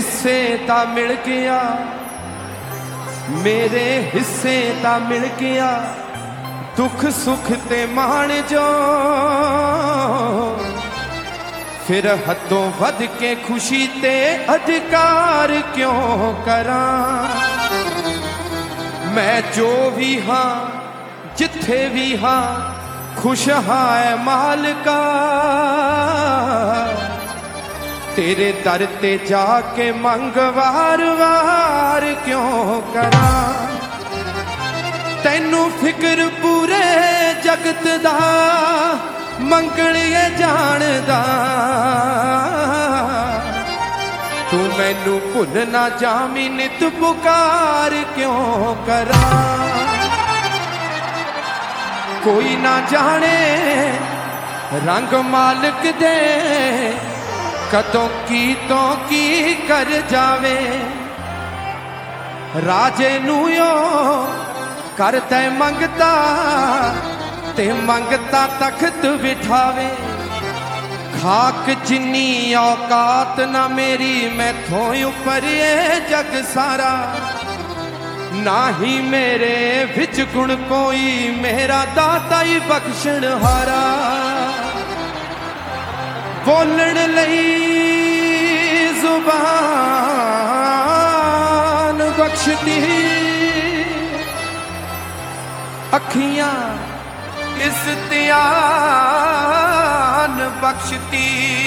हिस्से ता मिल गया, मेरे हिस्से ता मिल गया, दुख सुख ते मान जो, फिर हदों वध के खुशी ते अधिकार क्यों करा। मैं जो भी हाँ जिथे भी हाँ खुश है मालिका, तेरे दर ते जाके मंग वार वार क्यों करा। तैनू फिक्र पूरे जगत दा मंगलिए जानदा, तू मैनू भुल ना जामी नित पुकार क्यों करा। कोई ना जाने रंग मालिक दे, कदों की तो की कर जावे। राजे नू यो करते मंगता ते मंगता तख्त बिठावे। खाक जिन्नी औकात ना मेरी, मैथों ऊपर ये जग सारा। ना ही मेरे विच गुण कोई, मेरा दाता ही बख्शण हारा। बोलण लई जुबान बख्शती, अखियां इज्तियान बख्शती।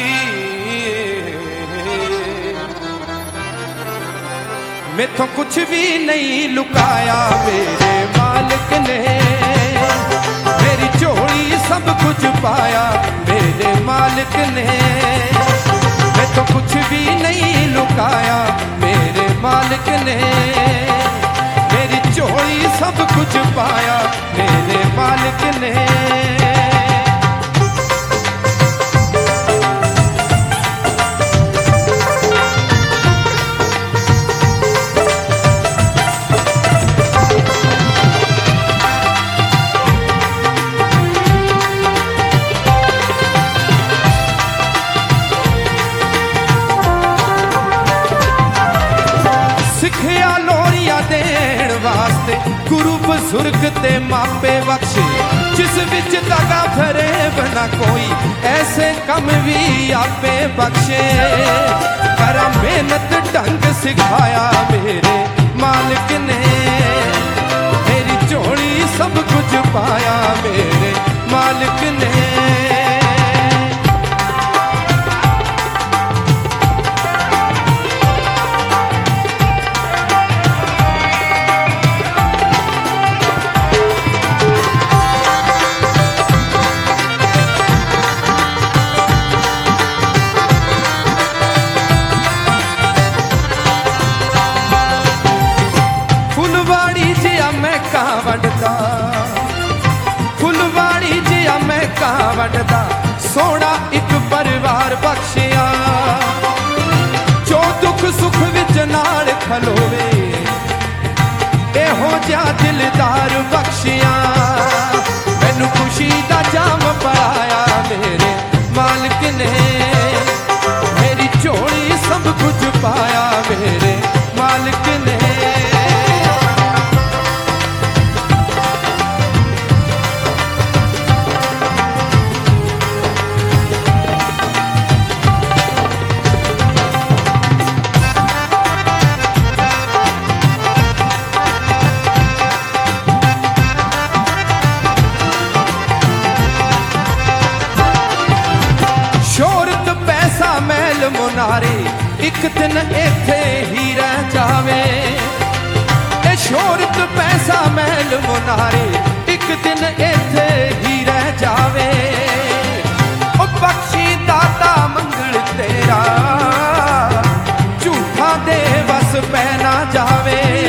मैथों कुछ भी नहीं लुकाया मेरे मालिक ने, मेरी झोली सब कुछ पाया मेरे मालिक ने। मैथों कुछ भी नहीं लुकाया मेरे मालिक ने, मेरी झोली सब कुछ पाया मेरे मालिक ने। गुरु बुजुर्ग ते मापे बख्शे, जिस विच दगा फरे बना कोई, ऐसे कम भी आपे बख्शे। करा मेहनत ढंग सिखाया मेरे मालिक ने, मेरी झोली सब कुछ पाया मेरे मालिक ने। फुलवाड़ी जिया मैं कहाँ वंडदा, सोना एक परिवार बख्शिया। जो दुख सुख विच नाल खलोवे, एहो जा दिलदार बख्शिया। मैनू खुशी दा जाम पाया मेरे मालिक ने, मेरी झोली सब कुछ पाया मेरे मालिक ने। मुनारे एक दिन इथे ही रह जावे, ए शोहरत पैसा महल मुनारे एक दिन इथे ही रह जावे। ओ बख्शी दाता मंगल तेरा, झूठा दे बस पै ना जावे।